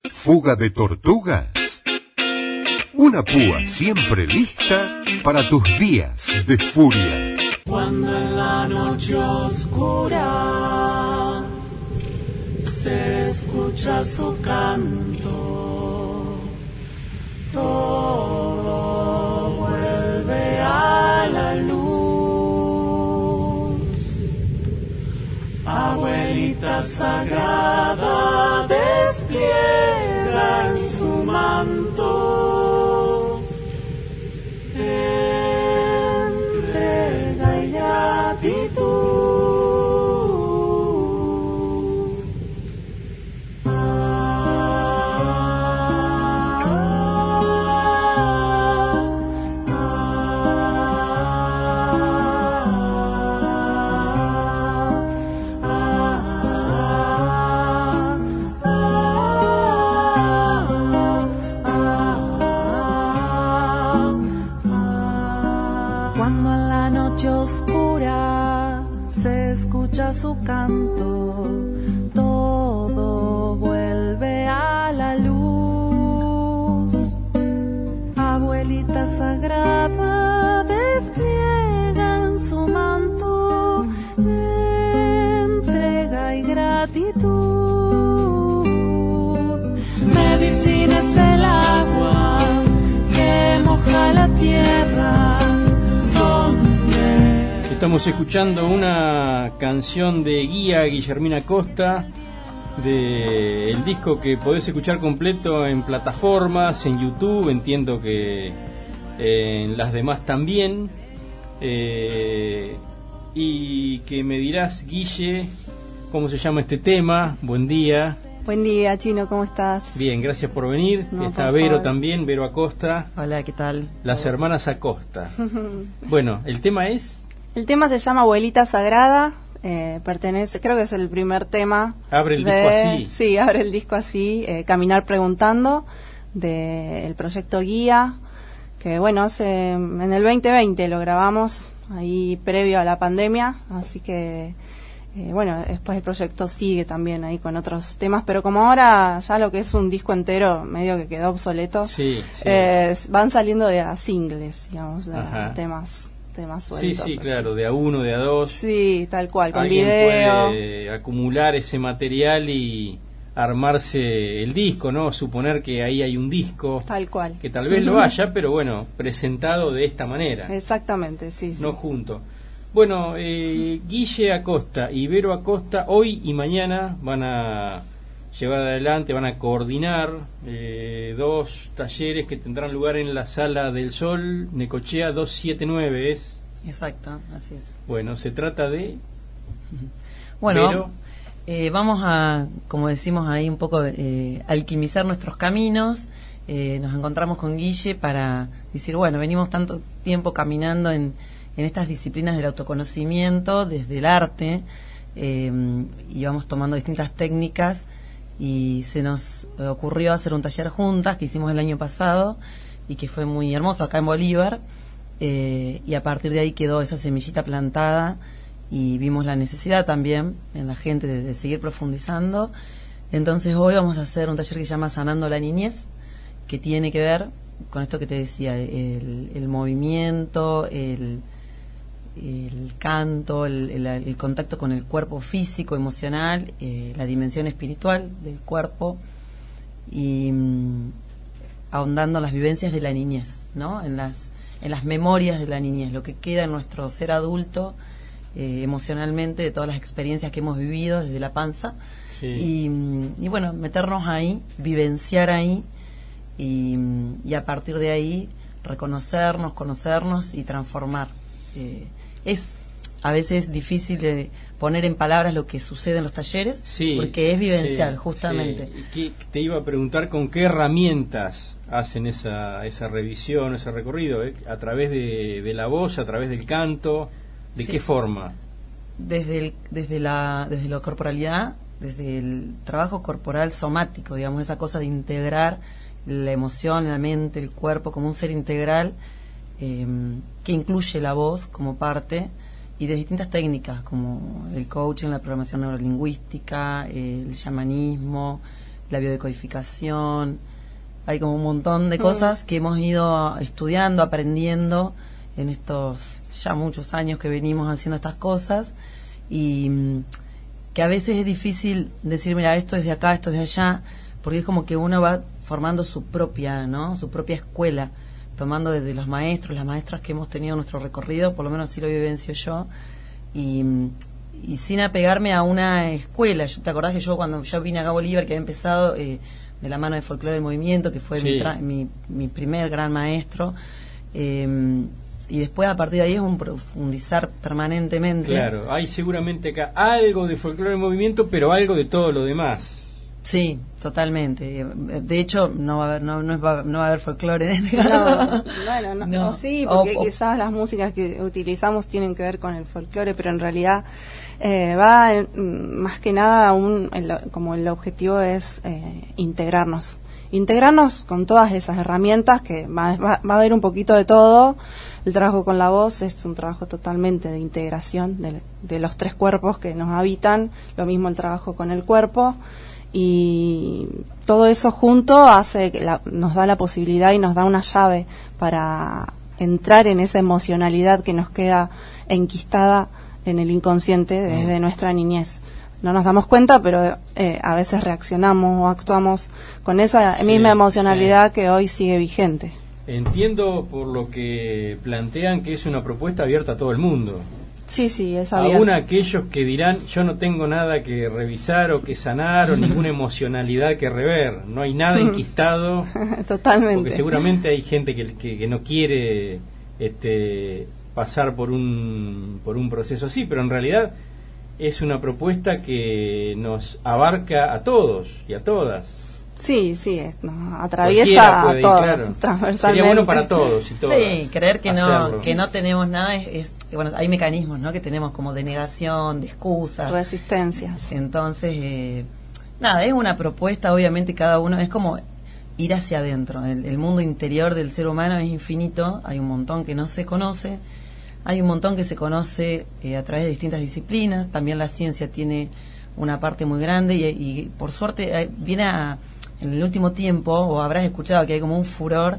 Fuga de tortugas. Una púa siempre lista para tus días de furia. Cuando en la noche oscura se escucha su canto, todo vuelve a la luz. Abuelita sagrada despliega en su manto entrega y gratitud. Cuando en la noche oscura se escucha su canto, todo vuelve a la luz. Abuelita sagrada despliega en su manto entrega y gratitud. Medicina es el agua que moja la tierra. Estamos escuchando una canción de Guillermina Costa, del disco que podés escuchar completo en plataformas, en YouTube, entiendo que en las demás también. Y que me dirás, Guille, cómo se llama este tema. Buen día. Buen día, Chino, ¿cómo estás? Bien, gracias por venir. No, Está por Vero favor. también, Vero Acosta. Hola, ¿qué tal? Las hermanas Acosta. Bueno, el tema es... El tema se llama Abuelita Sagrada, pertenece, creo que es el primer tema. Abre el disco así. Sí, abre el disco así, Caminar Preguntando, del proyecto Guía, que bueno, en el 2020 lo grabamos, ahí previo a la pandemia, así que bueno, después el proyecto sigue también ahí con otros temas, pero como ahora ya lo que es un disco entero medio que quedó obsoleto, Sí. van saliendo de a singles, digamos, de Ajá. temas sueltos. Sí, así. claro, de a uno, de a dos. Sí, tal cual, con Alguien video. puede acumular ese material y armarse el disco, ¿no? Suponer que ahí hay un disco, Tal cual. que tal vez lo haya, pero bueno, presentado de esta manera, Exactamente, sí. no junto. Bueno, Guille Acosta y Vero Acosta hoy y mañana van a llevar adelante, van a coordinar dos talleres que tendrán lugar en la Sala del Sol, Necochea 279, ¿es? Exacto, así es. Bueno, se trata de... Bueno, vamos a, como decimos ahí, un poco alquimizar nuestros caminos. Nos encontramos con Guille para decir, bueno, venimos tanto tiempo caminando en estas disciplinas del autoconocimiento, desde el arte, y vamos tomando distintas técnicas, y se nos ocurrió hacer un taller juntas que hicimos el año pasado y que fue muy hermoso acá en Bolívar, y a partir de ahí quedó esa semillita plantada y vimos la necesidad también en la gente de seguir profundizando. Entonces hoy vamos a hacer un taller que se llama Sanando la Niñez, que tiene que ver con esto que te decía, el movimiento, el canto, el contacto con el cuerpo físico, emocional, la dimensión espiritual del cuerpo, y ahondando en las vivencias de la niñez, ¿no? En las memorias de la niñez, lo que queda en nuestro ser adulto, emocionalmente, de todas las experiencias que hemos vivido desde la panza. Sí. Y bueno, meternos ahí, vivenciar ahí, y a partir de ahí reconocernos, conocernos y transformar. Es a veces difícil de poner en palabras lo que sucede en los talleres, Sí, porque es vivencial, sí, justamente. sí. Te iba a preguntar con qué herramientas hacen esa revisión, ese recorrido, a través de la voz, a través del canto, ¿de Sí. qué forma? Desde la corporalidad, desde el trabajo corporal somático, digamos, esa cosa de integrar la emoción, la mente, el cuerpo como un ser integral, que incluye la voz como parte, y de distintas técnicas como el coaching, la programación neurolingüística, el chamanismo, la biodecodificación, hay como un montón de cosas que hemos ido estudiando, aprendiendo en estos ya muchos años que venimos haciendo estas cosas, y que a veces es difícil decir, mira, esto es de acá, esto es de allá, porque es como que uno va formando su propia, ¿no? Su propia escuela, tomando desde los maestros, las maestras que hemos tenido en nuestro recorrido, por lo menos así lo vivencio yo, y sin apegarme a una escuela. ¿Te acordás que yo cuando yo vine acá a Bolívar, que había empezado de la mano de Folclore del Movimiento, que fue sí. mi primer gran maestro, y después a partir de ahí es un profundizar permanentemente. Claro, hay seguramente acá algo de Folclore del Movimiento, pero algo de todo lo demás. Sí, totalmente. De hecho, no va a haber folclore. No, sí, porque quizás las músicas que utilizamos tienen que ver con el folclore, pero en realidad más que nada como el objetivo es integrarnos con todas esas herramientas, que va a haber un poquito de todo. El trabajo con la voz es un trabajo totalmente de integración de los tres cuerpos que nos habitan, lo mismo el trabajo con el cuerpo, y todo eso junto hace que nos da la posibilidad y nos da una llave para entrar en esa emocionalidad que nos queda enquistada en el inconsciente desde nuestra niñez. No nos damos cuenta, pero a veces reaccionamos o actuamos con esa misma emocionalidad que hoy sigue vigente. Entiendo por lo que plantean que es una propuesta abierta a todo el mundo. Sí, es abierta. Aún aquellos que dirán, yo no tengo nada que revisar o que sanar o ninguna emocionalidad que rever, no hay nada enquistado. Totalmente. Porque seguramente hay gente que no quiere pasar por un proceso así, pero en realidad es una propuesta que nos abarca a todos y a todas. Sí, nos atraviesa a todos, claro. Transversalmente. Sería bueno para todos y todas. Sí, creer que hacerlo. no tenemos nada bueno, hay mecanismos, ¿no? Que tenemos como de negación, de excusas, resistencias. Entonces, nada, es una propuesta, obviamente cada uno es como ir hacia adentro. El mundo interior del ser humano es infinito, hay un montón que no se conoce, hay un montón que se conoce a través de distintas disciplinas. También la ciencia tiene una parte muy grande y por suerte en el último tiempo, o habrás escuchado que hay como un furor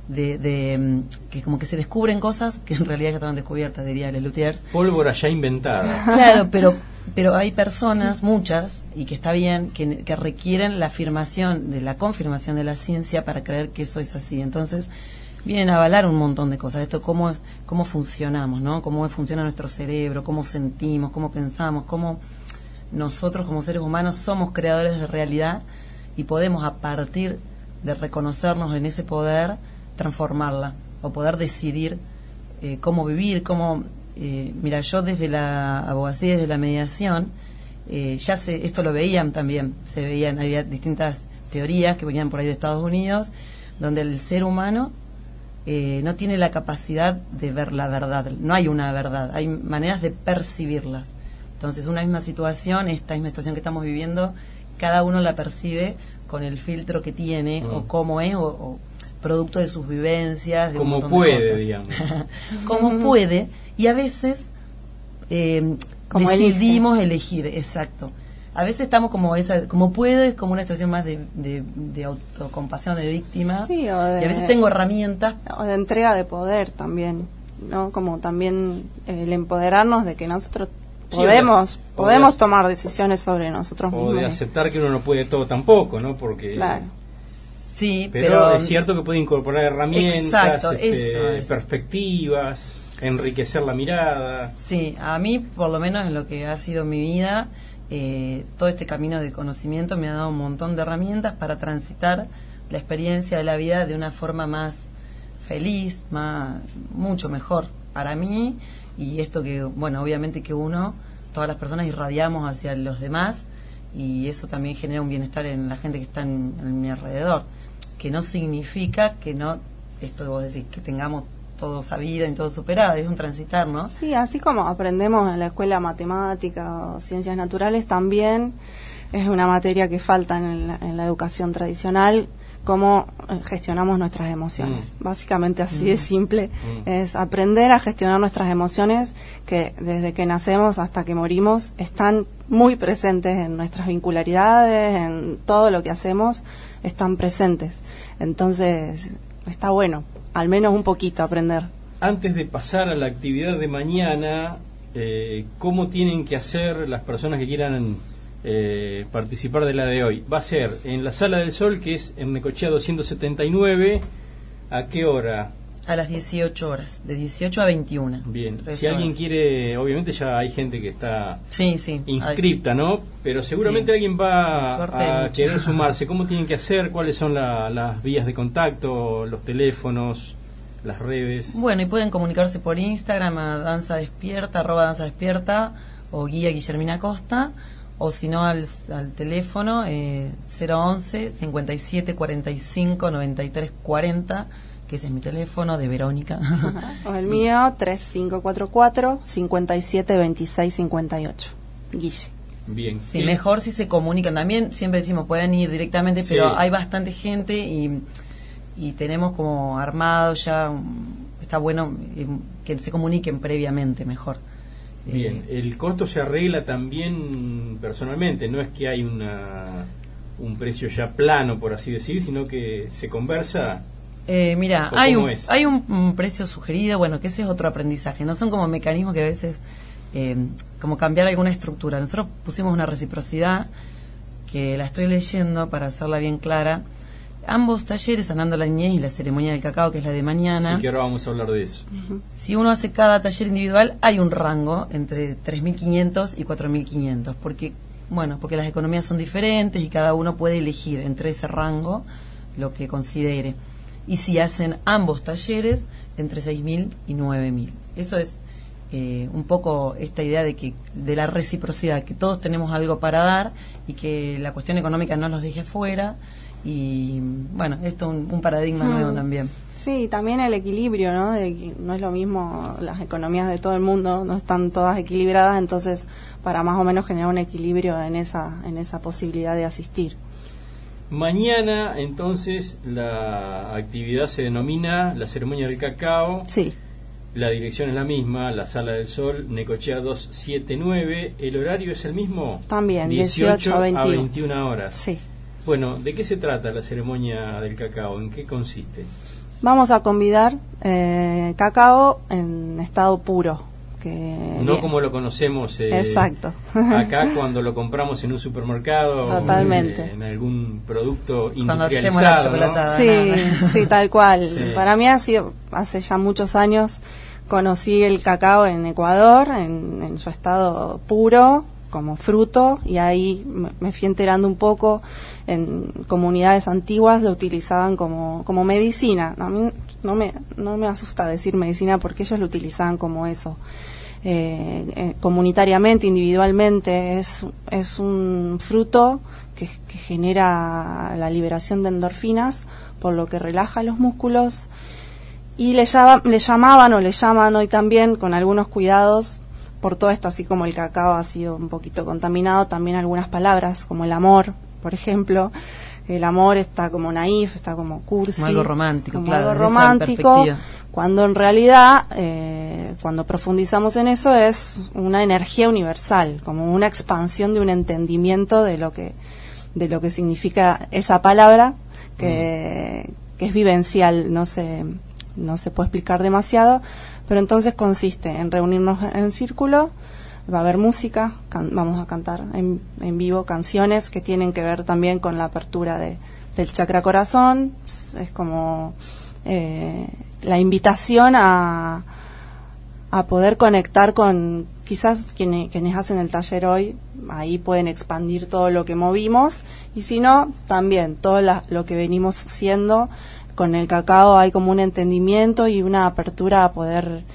de que como que se descubren cosas que en realidad ya estaban descubiertas, diría Lelutiers. Pólvora ya inventada. Claro, pero hay personas, muchas, y que está bien, que requieren la confirmación de la ciencia para creer que eso es así. Entonces vienen a avalar un montón de cosas. Esto cómo funcionamos, ¿no? Cómo funciona nuestro cerebro, cómo sentimos, cómo pensamos, cómo nosotros como seres humanos somos creadores de realidad y podemos, a partir de reconocernos en ese poder, transformarla o poder decidir cómo vivir, mira, yo desde la abogacía, desde la mediación, esto lo veían también, había distintas teorías que venían por ahí de Estados Unidos, donde el ser humano no tiene la capacidad de ver la verdad, no hay una verdad, hay maneras de percibirlas. Entonces, esta misma situación que estamos viviendo, cada uno la percibe con el filtro que tiene, o cómo es, o producto de sus vivencias, de como un montón puede, de cosas. digamos. Como puede, y a veces decidimos elegir, exacto. A veces estamos como puedo, es como una situación más de autocompasión, de víctima, sí, y a veces tengo herramientas. O de entrega de poder también, ¿no? Como también el empoderarnos de que nosotros podemos tomar decisiones sobre nosotros mismos. O de aceptar que uno no puede todo tampoco, ¿no? Porque claro. Sí, pero es cierto que puede incorporar herramientas, exacto, eso es. Perspectivas, enriquecer la mirada. Sí, a mí, por lo menos en lo que ha sido mi vida, todo este camino de conocimiento me ha dado un montón de herramientas para transitar la experiencia de la vida de una forma más feliz, mucho mejor para mí. Y esto que, bueno, obviamente que todas las personas irradiamos hacia los demás, y eso también genera un bienestar en la gente que está en mi alrededor, que no significa que esto vos decís, que tengamos todo sabido y todo superado, es un transitar, ¿no? Sí, así como aprendemos en la escuela matemática o ciencias naturales, también es una materia que falta en la educación tradicional, cómo gestionamos nuestras emociones. Básicamente así de simple, es aprender a gestionar nuestras emociones, que desde que nacemos hasta que morimos están muy presentes en nuestras vincularidades, en todo lo que hacemos, están presentes. Entonces, está bueno, al menos un poquito aprender. Antes de pasar a la actividad de mañana, ¿cómo tienen que hacer las personas que quieran participar de la de hoy? Va a ser en la Sala del Sol, que es en Necochea 279. ¿A qué hora? A las 18 horas, de 18 a 21. Bien, si alguien quiere, obviamente ya hay gente que está inscripta, ¿no? Pero seguramente alguien va a querer sumarse. ¿Cómo tienen que hacer? ¿Cuáles son las vías de contacto, los teléfonos, las redes? Bueno, y pueden comunicarse por Instagram a Danza Despierta, @danzadespierta, o guía Guillermina Costa, o si no al teléfono 011 57 45 93 40, que ese es mi teléfono, de Verónica. O el mío, 3544 57 26 58. Guille. Bien. Sí, mejor si se comunican también. Siempre decimos, pueden ir directamente, pero hay bastante gente y tenemos como armado ya. Está bueno que se comuniquen previamente, mejor. Bien, el costo se arregla también personalmente, no es que hay un precio ya plano, por así decir, sino que se conversa. Mira, hay un precio sugerido, bueno, que ese es otro aprendizaje, no son como mecanismos que a veces, como cambiar alguna estructura. Nosotros pusimos una reciprocidad, que la estoy leyendo para hacerla bien clara. Ambos talleres, Sanando la Niñez y la Ceremonia del Cacao, que es la de mañana. Sí, que ahora vamos a hablar de eso. Si uno hace cada taller individual, hay un rango entre 3.500 y 4.500, porque las economías son diferentes y cada uno puede elegir entre ese rango lo que considere. Y si hacen ambos talleres, entre 6.000 y 9.000. Eso es un poco esta idea de la reciprocidad, que todos tenemos algo para dar y que la cuestión económica no los deje fuera. Y bueno, esto es un paradigma nuevo también. Sí, también el equilibrio, ¿no? De que no es lo mismo, las economías de todo el mundo no están todas equilibradas, entonces para más o menos generar un equilibrio en esa posibilidad de asistir. Mañana, entonces, la actividad se denomina la Ceremonia del Cacao. Sí. La dirección es la misma, la Sala del Sol, Necochea 279. ¿El horario es el mismo? También, 18 a 21 horas. Sí. Bueno, ¿de qué se trata la Ceremonia del Cacao? ¿En qué consiste? Vamos a convidar cacao en estado puro. No como lo conocemos exacto. Acá cuando lo compramos en un supermercado. Totalmente. En algún producto cuando industrializado, hacemos la chocolatada, ¿no? Sí, tal cual. Sí. Para mí hace ya muchos años conocí el cacao en Ecuador, en su estado puro, como fruto, y ahí me fui enterando un poco. En comunidades antiguas lo utilizaban como medicina. A mí no me asusta decir medicina porque ellos lo utilizaban como eso. Comunitariamente, individualmente, es un fruto que genera la liberación de endorfinas, por lo que relaja los músculos, y le llamaban o le llaman hoy también, con algunos cuidados, por todo esto, así como el cacao ha sido un poquito contaminado, también algunas palabras como el amor, por ejemplo. El amor está como naif, está como cursi, como algo romántico, como claro, algo romántico, cuando en realidad, cuando profundizamos en eso, es una energía universal, como una expansión de un entendimiento de lo que significa esa palabra, que es vivencial, no se puede explicar demasiado, pero entonces consiste en reunirnos en círculo. Va a haber música, vamos a cantar en vivo canciones que tienen que ver también con la apertura del chakra corazón. Es como la invitación a poder conectar con, quizás quienes hacen el taller hoy, ahí pueden expandir todo lo que movimos, y si no, también todo lo que venimos siendo. Con el cacao hay como un entendimiento y una apertura a poder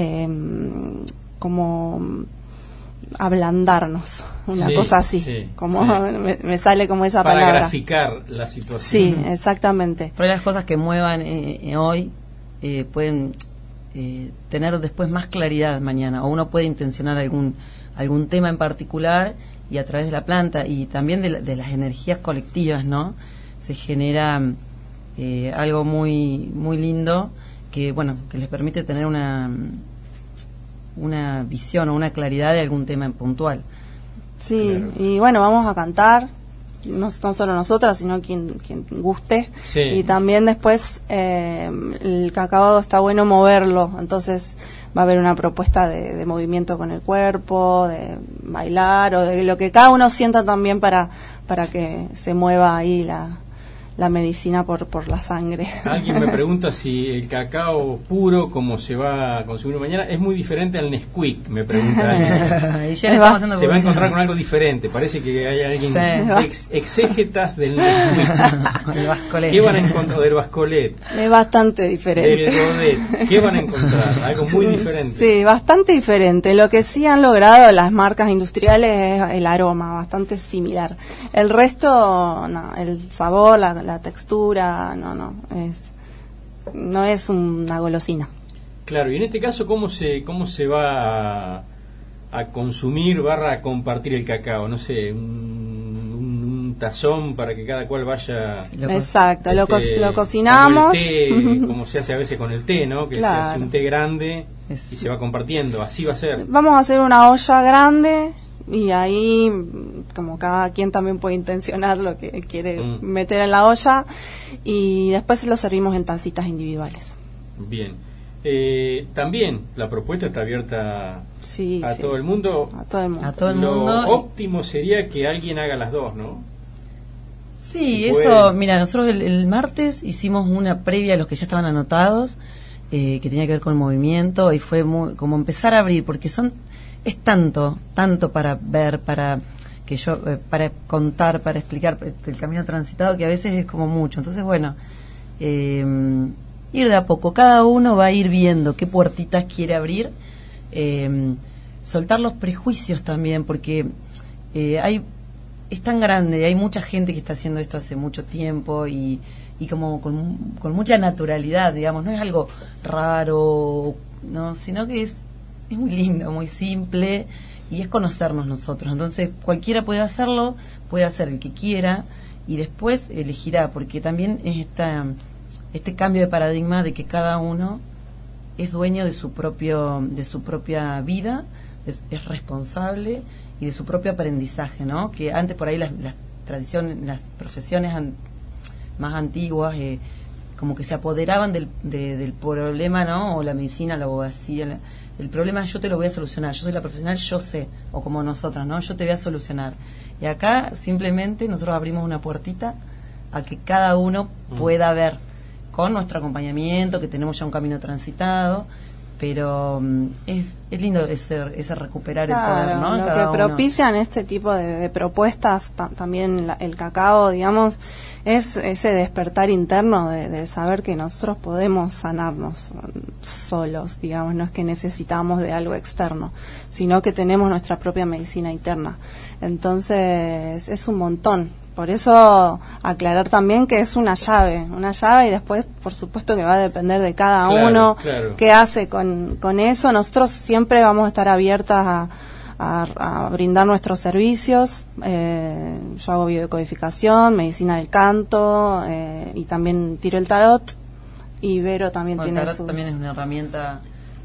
como ablandarnos, una cosa así, como me sale como esa palabra. Para graficar la situación. Sí, exactamente. Pero las cosas que muevan hoy pueden tener después más claridad mañana, o uno puede intencionar algún tema en particular, y a través de la planta y también de las energías colectivas, ¿no? Se genera algo muy muy lindo que que les permite tener una visión o una claridad de algún tema puntual. Sí, Claro. y bueno, vamos a cantar, no solo nosotras, sino quien guste. Sí. Y también después el cacao está bueno moverlo, entonces va a haber una propuesta de movimiento con el cuerpo, de bailar o de lo que cada uno sienta también para que se mueva ahí la medicina por la sangre. Alguien me pregunta si el cacao puro, como se va a consumir mañana, es muy diferente al Nesquik, me pregunta alguien. Y ya le estamos haciendo Se va a encontrar con algo diferente. Parece que hay alguien exégetas del Nesquik. el Bascolet. ¿Qué van a encontrar del Bascolet? Es bastante diferente. Del Godet. ¿Qué van a encontrar? Algo muy diferente. Sí, bastante diferente. Lo que sí han logrado las marcas industriales es el aroma, bastante similar. El resto, no, el sabor, la textura, no es una golosina. Claro, y en este caso, ¿cómo se va a consumir / a compartir el cacao? No sé, un tazón para que cada cual vaya... Exacto, lo cocinamos. Como el té, como se hace a veces con el té, ¿no? Que Claro. se hace un té grande y se va compartiendo, así va a ser. Vamos a hacer una olla grande y ahí, como cada quien también puede intencionar lo que quiere meter en la olla, y después lo servimos en tacitas individuales. Bien. También la propuesta está abierta Sí, a sí. todo el mundo. A todo el mundo. A todo el Lo mundo. óptimo sería que alguien haga las dos, ¿no? Sí, Si eso, puede. mira, nosotros el martes hicimos una previa a los que ya estaban anotados, que tenía que ver con el movimiento, y fue como empezar a abrir, porque es tanto para ver, para contar, para explicar el camino transitado, que a veces es como mucho. Entonces, bueno, ir de a poco, cada uno va a ir viendo qué puertitas quiere abrir, soltar los prejuicios también, porque es tan grande, hay mucha gente que está haciendo esto hace mucho tiempo y como con mucha naturalidad, digamos, no es algo raro, no, sino que es muy lindo, muy simple, y es conocernos nosotros. Entonces cualquiera puede hacerlo, puede hacer el que quiera y después elegirá, porque también es este cambio de paradigma de que cada uno es dueño de su propia vida, es responsable y de su propio aprendizaje, ¿no? Que antes por ahí las tradiciones, las profesiones más antiguas, como que se apoderaban del problema, ¿no? O la medicina, la abogacía, el problema es yo te lo voy a solucionar, yo soy la profesional, yo sé, o como nosotras, ¿no? Yo te voy a solucionar. Y acá simplemente nosotros abrimos una puertita a que cada uno pueda ver, con nuestro acompañamiento, que tenemos ya un camino transitado, pero es lindo ese recuperar el poder, ¿no? Lo Cada que propician este tipo de propuestas, también el cacao, digamos, es ese despertar interno de saber que nosotros podemos sanarnos solos, digamos, no es que necesitamos de algo externo, sino que tenemos nuestra propia medicina interna. Entonces es un montón. Por eso aclarar también que es una llave y después por supuesto que va a depender de cada uno qué hace con eso. Nosotros siempre vamos a estar abiertas a brindar nuestros servicios. Yo hago biodecodificación, medicina del canto, y también tiro el tarot, y Vero también tiene el tarot sus... también es una herramienta...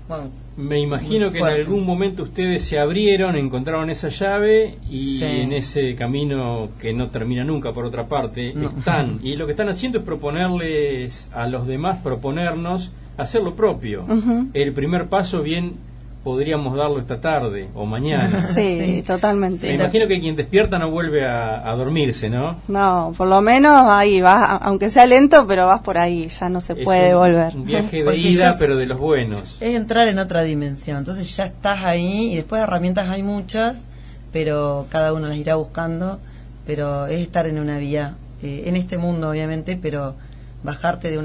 Me imagino que en algún momento ustedes se abrieron, encontraron esa llave y en ese camino que no termina nunca, por otra parte, están. Y lo que están haciendo es proponerles a los demás, proponernos hacer lo propio. El primer paso bien podríamos darlo esta tarde o mañana. Sí, totalmente. Me imagino que quien despierta no vuelve a dormirse, ¿no? No, por lo menos ahí vas, aunque sea lento, pero vas por ahí, ya no se puede volver. Un viaje de ida, pero de los buenos. Es entrar en otra dimensión, entonces ya estás ahí y después herramientas hay muchas, pero cada uno las irá buscando, pero es estar en una vía, en este mundo obviamente, pero bajarte de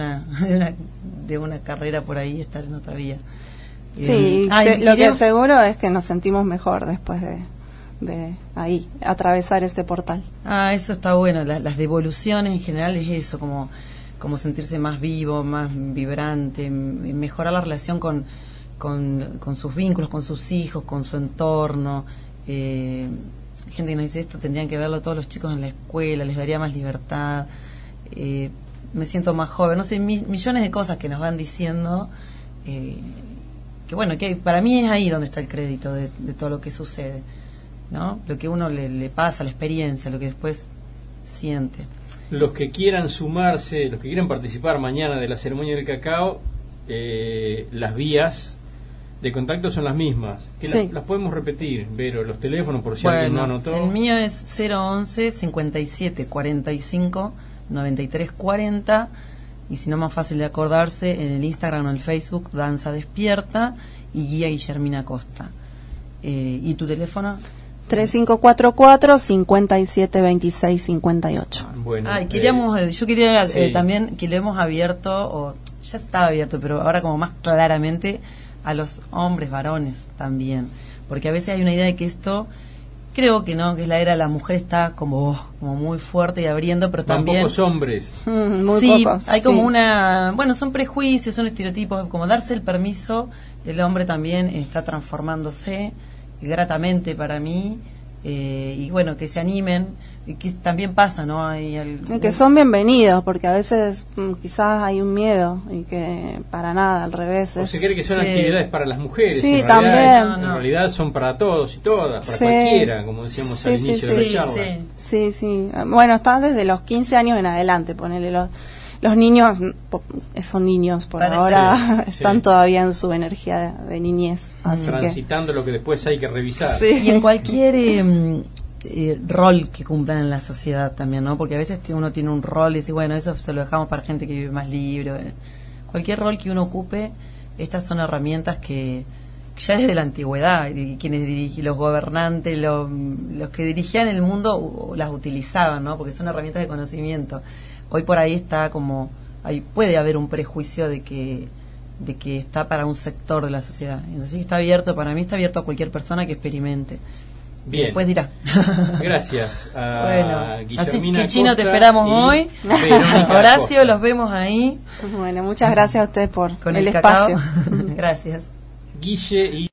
una carrera por ahí y estar en otra vía. Sí, lo que seguro es que nos sentimos mejor después de ahí, atravesar este portal. Eso está bueno, las devoluciones en general es eso, como sentirse más vivo, más vibrante, mejorar la relación con sus vínculos, con sus hijos, con su entorno. Gente que nos dice esto, tendrían que verlo todos los chicos en la escuela, les daría más libertad. me siento más joven, no sé, millones de cosas que nos van diciendo, que bueno, que para mí es ahí donde está el crédito de todo lo que sucede, ¿no? Lo que uno le pasa, la experiencia, lo que después siente. Los que quieran sumarse, los que quieran participar mañana de la ceremonia del cacao, las vías de contacto son las mismas. Que Sí. las podemos repetir, Vero, los teléfonos, por si alguien no anotó. El mío es 011 57 45 93 40, y si no, más fácil de acordarse, en el Instagram o el Facebook, Danza Despierta y Guía Guillermina Costa. ¿Y tu teléfono? 3544-572658. Bueno, yo quería sí. también que lo hemos abierto, o ya estaba abierto, pero ahora como más claramente a los hombres, varones también, porque a veces hay una idea de que esto, creo que no, que la era de la mujer está como muy fuerte y abriendo, pero Van también pocos hombres. Muy sí, pocos. hay como sí. bueno, son prejuicios, son estereotipos, como darse el permiso, el hombre también está transformándose gratamente para mí, y bueno, que se animen, y que también pasa, ¿no? Que son bienvenidos, porque a veces quizás hay un miedo, y que para nada, al revés. O se cree que son sí. actividades para las mujeres. Sí, en realidad, también. En realidad son para todos y todas, para Sí. cualquiera, como decíamos al Sí, inicio sí, de sí, la charla. Sí, sí. Bueno, están desde los 15 años en adelante, ponele. Los niños son niños por Parece. ahora, Sí, están sí. todavía en su energía de niñez. Así Transitando lo que después hay que revisar. Sí. Y en cualquier rol que cumplan en la sociedad también, ¿no? Porque a veces uno tiene un rol y dice, bueno, eso se lo dejamos para gente que vive más libre. Cualquier rol que uno ocupe, estas son herramientas que ya desde la antigüedad, y quienes dirigen, los gobernantes, los que dirigían el mundo las utilizaban, ¿no? Porque son herramientas de conocimiento. Hoy por ahí está como, ahí puede haber un prejuicio de que está para un sector de la sociedad. Entonces está abierto, para mí está abierto a cualquier persona que experimente. Bien. Y después dirá. Gracias a Bueno, Guillermina así que Chino, te Costa esperamos y hoy. Verónica Horacio, Costa. los vemos ahí Bueno, muchas gracias a ustedes por con el cacao. espacio. Gracias. Guille y